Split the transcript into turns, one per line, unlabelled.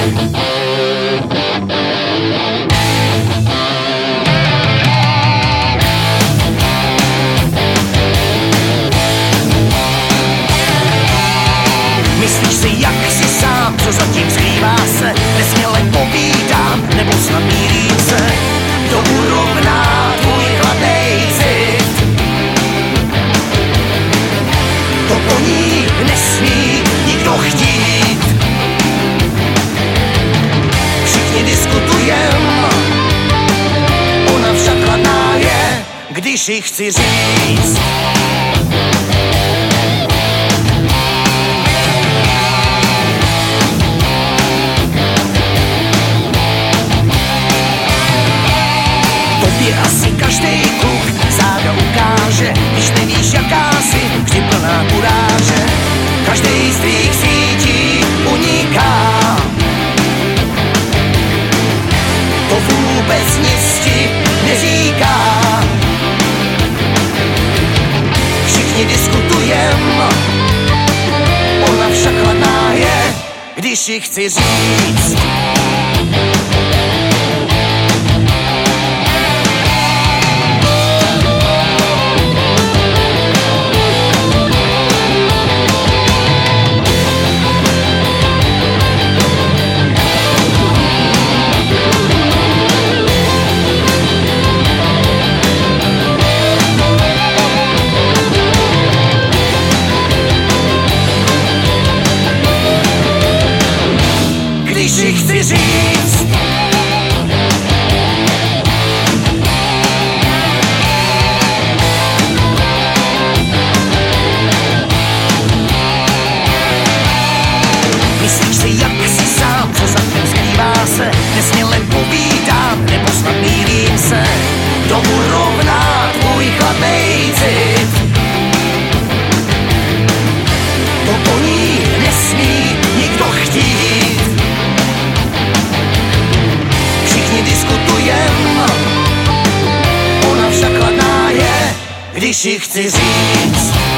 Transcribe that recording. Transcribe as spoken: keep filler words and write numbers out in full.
Myslíš si, jak jsi sám, co zatím skrývá se? Nesměle povídám, nebo snad mýlím se? To urovná tvůj chladnej cit. To po ní nesmí nikdo chtít. Všichni diskutujem, ona však chladná je, když ji chci říct. Asi každej kluk záda ukáže, když nevíš, jaká si, vždy plná kuráže. Každej z tvých sítí uniká. To vůbec nic ti neříká. Všichni diskutujem, ona však chladná je, když ji chci říct. Když ji chci říct. Myslíš si, jak jsi sám, co zatím skrývá se? Nesměle povídám, nebo snad mýlím se? To urovná tvůj chladnej cit. To po ní nesmí nikdo chtít. Všichni diskutujem, ona však chladná je, když ji chci říct.